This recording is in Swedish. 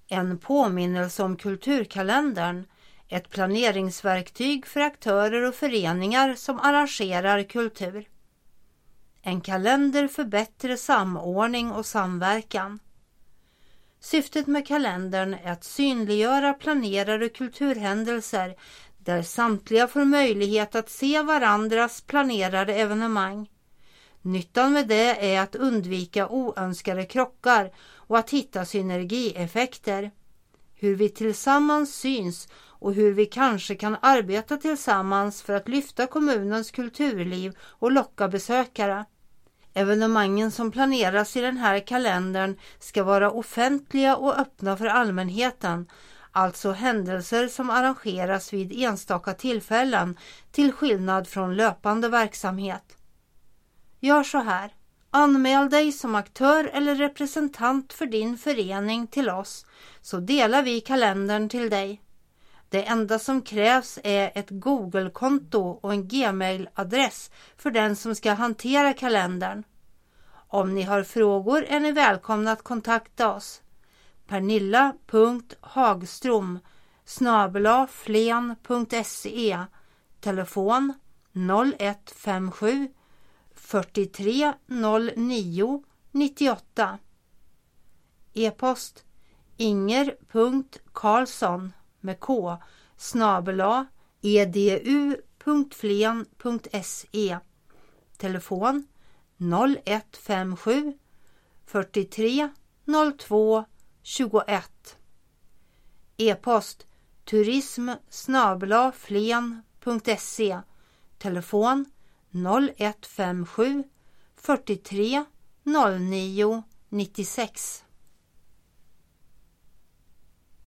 En påminnelse om kulturkalendern, ett planeringsverktyg för aktörer och föreningar som arrangerar kultur. En kalender för bättre samordning och samverkan. Syftet med kalendern är att synliggöra planerade kulturhändelser där samtliga får möjlighet att se varandras planerade evenemang. Nyttan med det är att undvika oönskade krockar och att hitta synergieffekter. Hur vi tillsammans syns och hur vi kanske kan arbeta tillsammans för att lyfta kommunens kulturliv och locka besökare. Evenemangen som planeras i den här kalendern ska vara offentliga och öppna för allmänheten, alltså händelser som arrangeras vid enstaka tillfällen till skillnad från löpande verksamhet. Gör så här. Anmäl dig som aktör eller representant för din förening till oss, så delar vi kalendern till dig. Det enda som krävs är ett Google-konto och en Gmail-adress för den som ska hantera kalendern. Om ni har frågor är ni välkomna att kontakta oss. pernilla.hagstrom@flen.se. Telefon 0157 43 09 98. E-post inger.karlsson med k @edu.flen.se. Telefon 0157 43 02 21. E-post turism@flen.se. Telefon 0157 43 09 96.